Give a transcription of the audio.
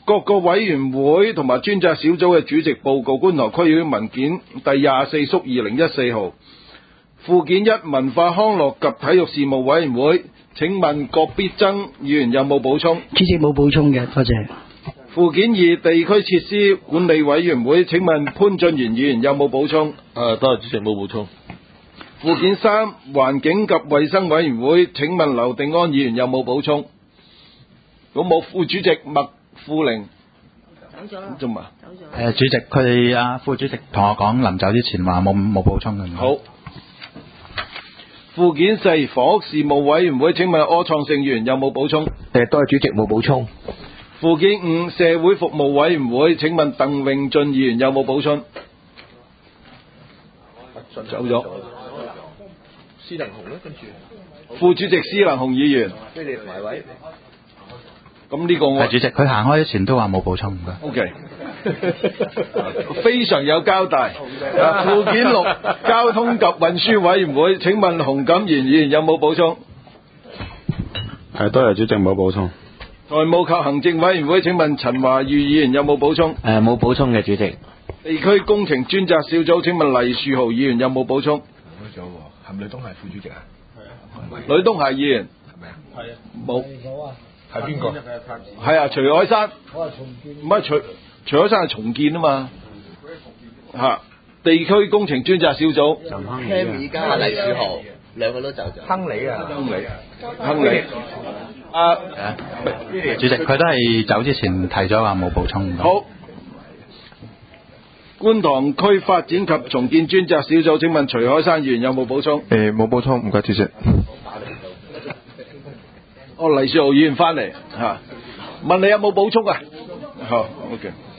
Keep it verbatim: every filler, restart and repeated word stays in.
各個委員會同埋專責小組嘅主席報告，觀塘區議會文件第廿四縮二零一四號。附件一文化康樂及體育事務委員會，請問郭必爭議員有冇補充？ 主席冇補充嘅，多謝。 附件二地區設施管理委員會，請問潘俊賢議員有冇補充？ 誒，多謝主席，冇補充。 附件三環境及衛生委員會，請問劉定安議員有冇補充？咁冇。副主席麥富玲走咗啦， 做嘛？ 走咗。 誒，主席，佢哋啊副主席同我講，臨走之前話冇冇補充嘅。 好。附件四房屋事務委員會，請問柯創盛議員有冇補充？ 誒，多謝主席，冇補充。 附件五社會服務委員會，請問鄧永俊議員有冇補充？走咗。 施能雄咧，跟住副主席施能雄議員， 你哋排位。 咁呢個我係主席，佢行開之前都話冇補充嘅。 O K， 非常有交代。附件六交通及運輸委員會，請問洪錦賢議員有冇補充？ 係，多謝主席，冇補充。 財務及行政委員會，請問陳華宇議員有冇補充？ 誒，冇補充嘅，主席。 地區工程專責小組，請問黎樹豪議員有冇補充？ 冇咗喎，係咪呂東係副主席啊？ 呂東係議員係咪啊？ 係啊，冇。 係邊個？ 係啊，徐海山。我係重建。唔係徐徐海山係重建啊嘛。嚇！地區工程專責小組。 Henry 加黎樹豪，兩個都走咗。 亨利啊， 亨利，亨利。啊， 主席，佢都係走之前提咗話冇補充。 好。觀塘區發展及重建專責小組，請問徐海山議員有冇補充？ 誒，冇補充，唔該主席。 哦，黎樹豪議員翻嚟嚇，問你有冇補充啊？好 ，OK。